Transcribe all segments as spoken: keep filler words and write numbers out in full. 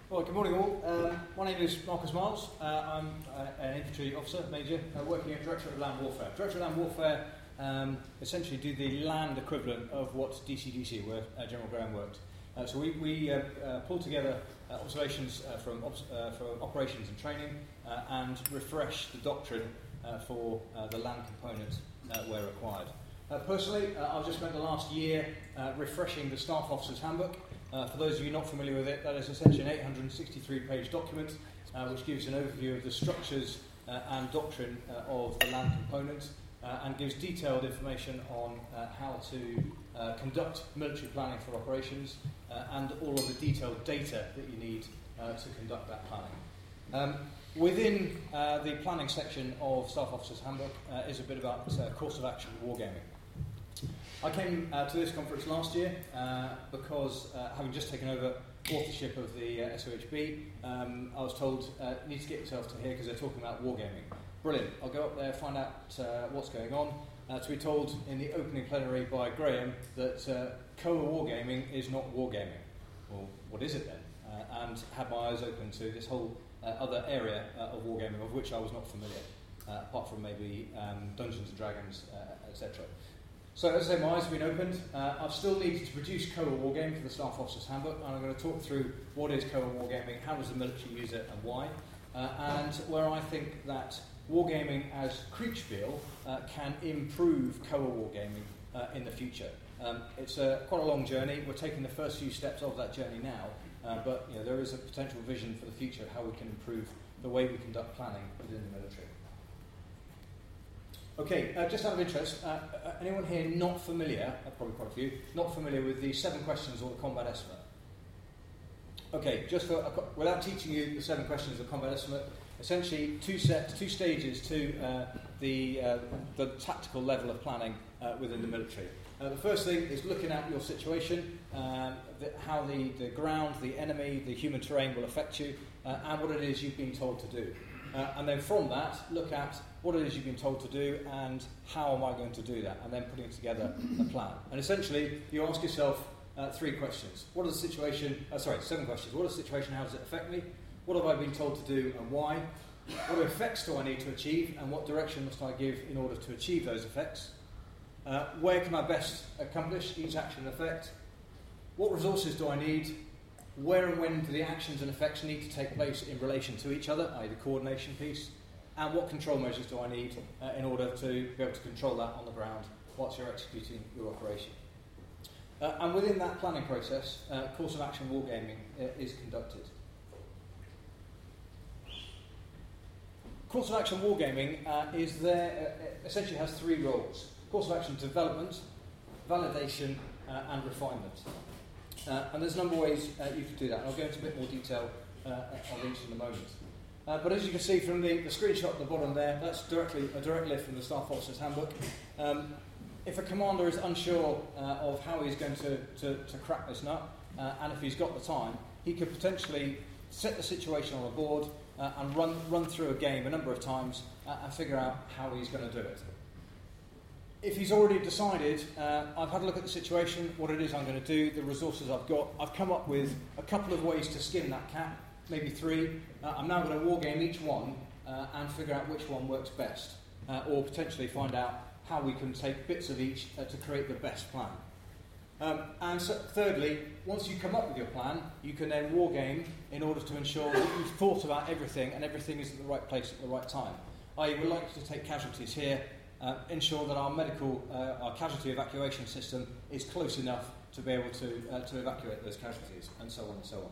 Well, good morning all. Um, my name is Marcus Miles. Uh, I'm uh, an infantry officer, major, uh, working at Directorate of Land Warfare. Directorate of Land Warfare um, essentially do the land equivalent of what D C D C, where uh, General Graham worked. Uh, so we, we uh, uh, pull together uh, observations uh, from, uh, from operations and training uh, and refresh the doctrine uh, for uh, the land component uh, where required. Uh, personally, uh, I've just spent the last year uh, refreshing the Staff Officers Handbook. Uh, for those of you not familiar with it, that is essentially an eight hundred sixty-three page document uh, which gives an overview of the structures uh, and doctrine uh, of the land component uh, and gives detailed information on uh, how to uh, conduct military planning for operations uh, and all of the detailed data that you need uh, to conduct that planning. Um, within uh, the planning section of Staff Officers Handbook uh, is a bit about uh, course of action wargaming. I came uh, to this conference last year uh, because, uh, having just taken over authorship of the uh, S O H B, um, I was told, uh, you need to get yourself to here because they're talking about wargaming. Brilliant. I'll go up there, find out uh, what's going on. Uh, to be told in the opening plenary by Graham that uh, C O A wargaming is not wargaming. Well, what is it then? Uh, and had my eyes open to this whole uh, other area uh, of wargaming of which I was not familiar, uh, apart from maybe um, Dungeons and Dragons, uh, et cetera. So as I say, my eyes have been opened. Uh, I've still needed to produce C O A Wargaming for the Staff Officers Handbook, and I'm going to talk through what is C O A Wargaming, how does the military use it, and why. Uh, and where I think that wargaming as Kriegspiel uh, can improve C O A Wargaming uh, in the future. Um, it's a, quite a long journey. We're taking the first few steps of that journey now, uh, but you know, there is a potential vision for the future of how we can improve the way we conduct planning within the military. Okay, uh, just out of interest, uh, uh, anyone here not familiar, uh, probably quite a few, not familiar with the seven questions or the combat estimate? Okay, just for, uh, without teaching you the seven questions of the combat estimate, essentially two sets, two stages to uh, the, uh, the tactical level of planning uh, within the military. Uh, the first thing is looking at your situation, um, the, how the, the ground, the enemy, the human terrain will affect you, uh, and what it is you've been told to do. Uh, and then from that, look at what it is you've been told to do and how am I going to do that, and then putting together a plan. And essentially, you ask yourself uh, three questions. What is the situation, uh, sorry, seven questions. What is the situation, how does it affect me? What have I been told to do and why? What effects do I need to achieve and what direction must I give in order to achieve those effects? Uh, where can I best accomplish each action and effect? What resources do I need? Where and when do the actions and effects need to take place in relation to each other, that is the coordination piece? And what control measures do I need uh, in order to be able to control that on the ground whilst you're executing your operation? Uh, and within that planning process, uh, course of action wargaming uh, is conducted. Course of action wargaming uh, is there, uh, essentially has three roles. Course of action development, validation, uh, and refinement. Uh, and there's a number of ways uh, you can do that. I'll go into a bit more detail uh, on each in a moment. Uh, but as you can see from the, the screenshot at the bottom there, that's directly a direct lift from the Staff Officers Handbook. Um, if a commander is unsure uh, of how he's going to, to, to crack this nut, uh, and if he's got the time, he could potentially set the situation on a board uh, and run, run through a game a number of times uh, and figure out how he's going to do it. If he's already decided, uh, I've had a look at the situation, what it is I'm going to do, the resources I've got, I've come up with a couple of ways to skin that cat, maybe three. Uh, I'm now going to wargame each one uh, and figure out which one works best, uh, or potentially find out how we can take bits of each uh, to create the best plan. Um, and so, thirdly, once you come up with your plan, you can then wargame in order to ensure that you've thought about everything and everything is at the right place at the right time. I would like to take casualties here, uh, ensure that our medical, uh, our casualty evacuation system is close enough to be able to, uh, to evacuate those casualties, and so on and so on.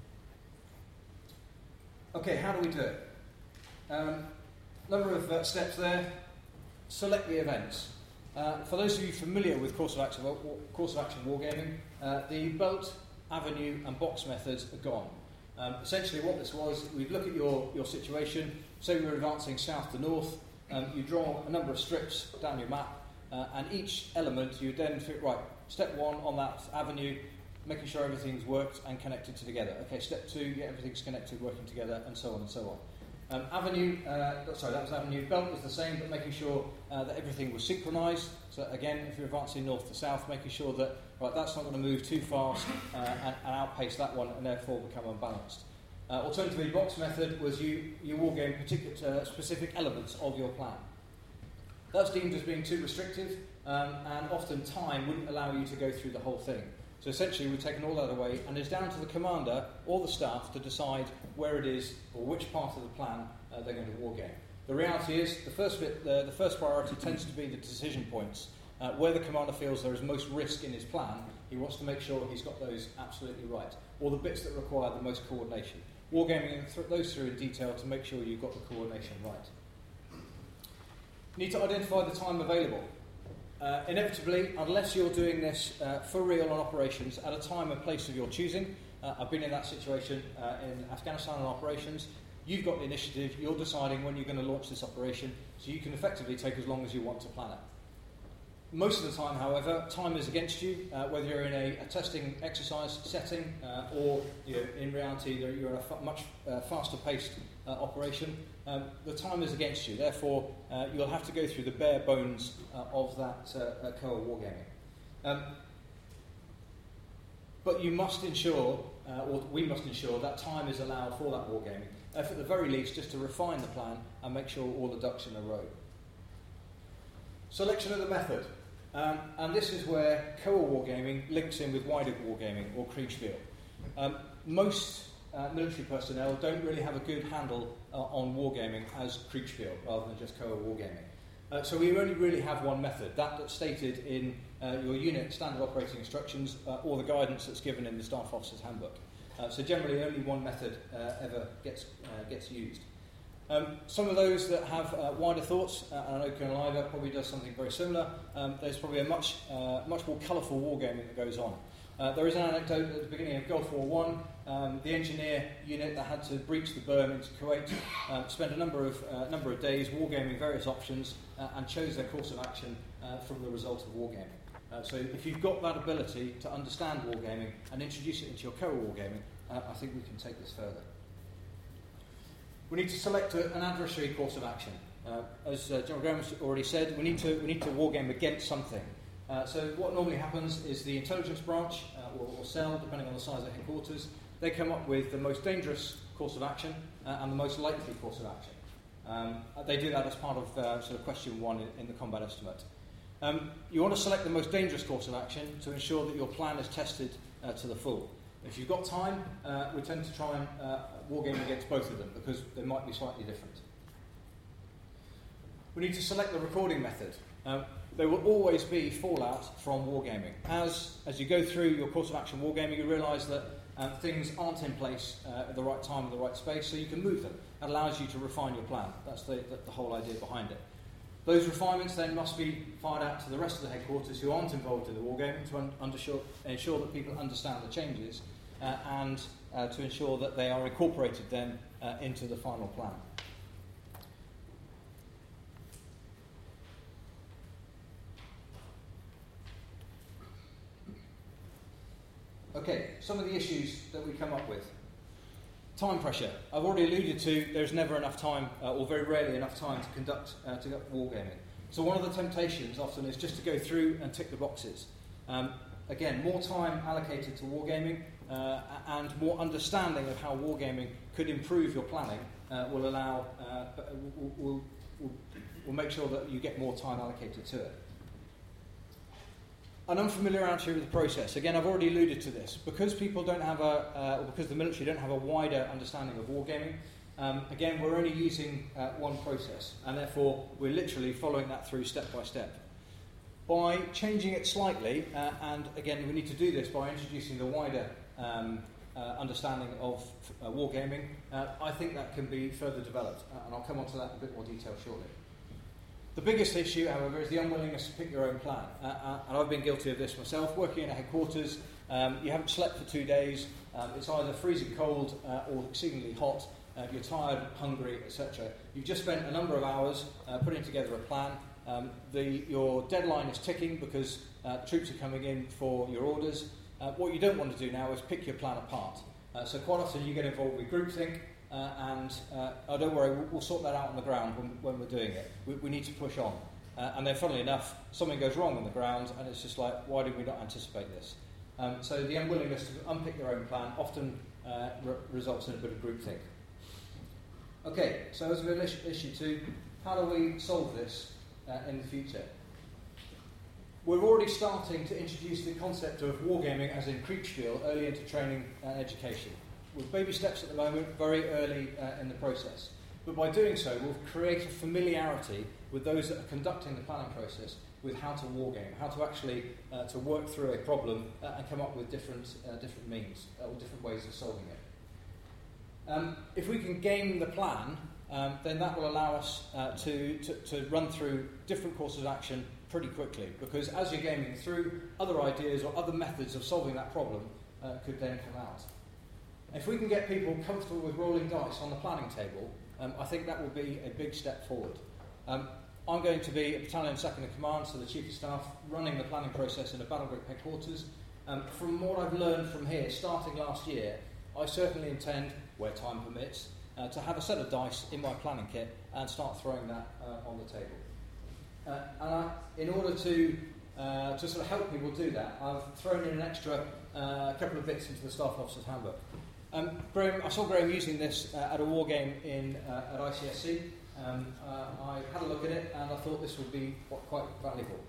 Okay, how do we do it? Um, number of uh, steps there. Select the events. Uh, for those of you familiar with course of action, course of action wargaming, uh, the belt, avenue, and box methods are gone. Um, essentially, what this was, we'd look at your, your situation. Say we were advancing south to north. Um, you draw a number of strips down your map, uh, and each element you then fit right. Step one on that avenue, making sure everything's worked and connected together. Okay, step two, yeah, everything's connected, working together, and so on and so on. Um, avenue, uh, sorry, that was avenue. Belt was the same, but making sure uh, that everything was synchronised. So again, if you're advancing north to south, making sure that right, that's not going to move too fast uh, and, and outpace that one, and therefore become unbalanced. Uh, alternatively, box method was you, you wargame particular, uh, specific elements of your plan. That's deemed as being too restrictive, um, and often time wouldn't allow you to go through the whole thing. So essentially we've taken all that away, and it's down to the commander or the staff to decide where it is or which part of the plan uh, they're going to wargame. The reality is the first bit, the, the first priority tends to be the decision points. Uh, where the commander feels there is most risk in his plan, he wants to make sure he's got those absolutely right, or the bits that require the most coordination. Wargaming th- those through in detail to make sure you've got the coordination right. You need to identify the time available. Uh, inevitably, unless you're doing this uh, for real on operations at a time and place of your choosing, uh, I've been in that situation uh, in Afghanistan on operations, you've got the initiative, you're deciding when you're going to launch this operation, so you can effectively take as long as you want to plan it. Most of the time, however, time is against you, uh, whether you're in a, a testing exercise setting uh, or you know, in reality you're in a f- much uh, faster paced uh, operation. Um, the time is against you, therefore uh, you'll have to go through the bare bones uh, of that uh, uh, C O A wargaming. Um, but you must ensure, uh, or we must ensure, that time is allowed for that wargaming, uh, at the very least just to refine the plan and make sure all the ducks in a row. Selection of the method. Um, and this is where C O A wargaming links in with wider wargaming, or Kriegspiel. Um, most uh, military personnel don't really have a good handle uh, on wargaming as Kriegspiel, rather than just C O A wargaming. Uh, so we only really have one method, that that's stated in uh, your unit standard operating instructions uh, or the guidance that's given in the Staff Officer's Handbook. Uh, so generally only one method uh, ever gets, uh, gets used. Um, some of those that have uh, wider thoughts, uh, and I know Colonel Ivor probably does something very similar, um, there's probably a much, uh, much more colourful wargaming that goes on. Uh, there is an anecdote at the beginning of Gulf War One, um, the engineer unit that had to breach the berm into Kuwait uh, spent a number of, uh, number of days wargaming various options uh, and chose their course of action uh, from the result of wargaming. Uh, so if you've got that ability to understand wargaming and introduce it into your C O A wargaming, uh, I think we can take this further. We need to select a, an adversary course of action. Uh, as uh, General Graham has already said, we need to we need to wargame against something. Uh, so what normally happens is the intelligence branch, uh, or, or cell, depending on the size of headquarters, they come up with the most dangerous course of action uh, and the most likely course of action. Um, they do that as part of uh, sort of question one in, in the combat estimate. Um, you want to select the most dangerous course of action to ensure that your plan is tested uh, to the full. If you've got time, uh, we tend to try and uh, wargame against both of them because they might be slightly different. We need to select the recording method. Uh, there will always be fallout from wargaming. As, as you go through your course of action wargaming, you realise that uh, things aren't in place uh, at the right time, in the right space, so you can move them. That allows you to refine your plan. That's the, the, the whole idea behind it. Those refinements then must be fired out to the rest of the headquarters who aren't involved in the wargaming to un- ensure, ensure that people understand the changes uh, and uh, to ensure that they are incorporated then uh, into the final plan. Okay, some of the issues that we come up with. Time pressure. I've already alluded to there's never enough time, uh, or very rarely enough time to conduct uh, to conduct wargaming. So one of the temptations often is just to go through and tick the boxes. Um, again, more time allocated to wargaming uh, and more understanding of how wargaming could improve your planning uh, will allow uh, will, will, will, will make sure that you get more time allocated to it. An unfamiliarity with the process. Again, I've already alluded to this. Because people don't have a, uh, or because the military don't have a wider understanding of wargaming, um, again, we're only using uh, one process, and therefore we're literally following that through step by step. By changing it slightly, uh, and again, we need to do this by introducing the wider um, uh, understanding of uh, wargaming, uh, I think that can be further developed, uh, and I'll come on to that in a bit more detail shortly. The biggest issue, however, is the unwillingness to pick your own plan. Uh, uh, and I've been guilty of this myself. Working in a headquarters, um, you haven't slept for two days, um, it's either freezing cold uh, or exceedingly hot, uh, you're tired, hungry, et cetera. You've just spent a number of hours uh, putting together a plan. Um, the, your deadline is ticking because uh, troops are coming in for your orders. Uh, what you don't want to do now is pick your plan apart. Uh, so quite often you get involved with groupthink. Uh, and uh, oh, don't worry, we'll, we'll sort that out on the ground when, when we're doing it. We, we need to push on. Uh, and then, funnily enough, something goes wrong on the ground, and it's just like, why did we not anticipate this? Um, so the unwillingness to unpick your own plan often uh, re- results in a bit of groupthink. Okay, so as with issue two, how do we solve this uh, in the future? We're already starting to introduce the concept of wargaming as in Kriegspiel early into training and education. We're baby steps at the moment, very early uh, in the process. But by doing so, we'll create a familiarity with those that are conducting the planning process with how to wargame, how to actually uh, to work through a problem uh, and come up with different uh, different means uh, or different ways of solving it. Um, if we can game the plan, um, then that will allow us uh, to, to, to run through different courses of action pretty quickly, because as you're gaming through, other ideas or other methods of solving that problem uh, could then come out. If we can get people comfortable with rolling dice on the planning table, um, I think that will be a big step forward. Um, I'm going to be a battalion second in command, so the Chief of Staff, running the planning process in a battle group headquarters. Um, from what I've learned from here, starting last year, I certainly intend, where time permits, uh, to have a set of dice in my planning kit and start throwing that uh, on the table. Uh, and I, in order to uh, to sort of help people do that, I've thrown in an extra uh, couple of bits into the Staff Officer's Handbook. Um, Graham, I saw Graham using this uh, at a war game in, uh, at I C S C. Um, uh, I had a look at it and I thought this would be quite valuable.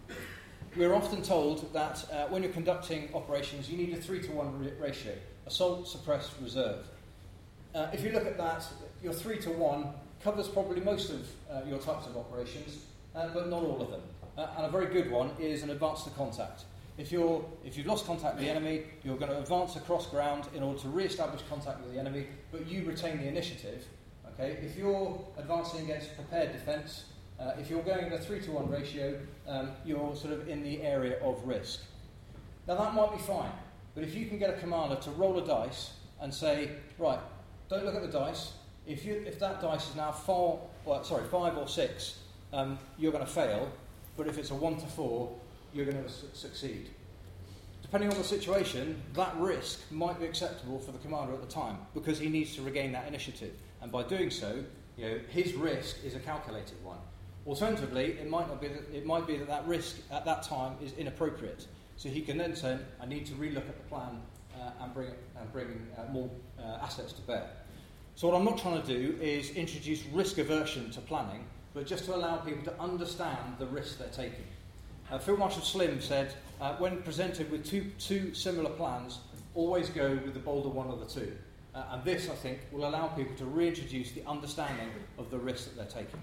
We're often told that uh, when you're conducting operations, you need a three to one re- ratio, assault, suppress, reserve. Uh, if you look at that, your three to one covers probably most of uh, your types of operations, uh, but not all of them. Uh, and a very good one is an advance to contact. If, you're, if you've lost contact with the enemy, you're going to advance across ground in order to re-establish contact with the enemy, but you retain the initiative. Okay? If you're advancing against prepared defence, uh, if you're going at a three to one ratio, um, you're sort of in the area of risk. Now that might be fine, but if you can get a commander to roll a dice and say, right, don't look at the dice, if, you, if that dice is now four, well, sorry, five or six, um, you're going to fail, but if it's a one to four, you're going to su- succeed. Depending on the situation, that risk might be acceptable for the commander at the time because he needs to regain that initiative. And by doing so, you know, his risk is a calculated one. Alternatively, it might not be that, it might be that that risk at that time is inappropriate. So he can then say, I need to relook at the plan uh, and bring, and bring uh, more uh, assets to bear. So what I'm not trying to do is introduce risk aversion to planning, but just to allow people to understand the risks they're taking. Uh, Field Marshal Slim said, uh, when presented with two, two similar plans, always go with the bolder one of the two. Uh, and this, I think, will allow people to reintroduce the understanding of the risks that they're taking.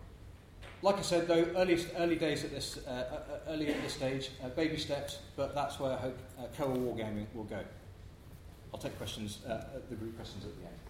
Like I said, though, early, early days at this, uh, uh, early at this stage, uh, baby steps, but that's where I hope uh, C O A Wargaming will go. I'll take questions, uh, the group questions at the end.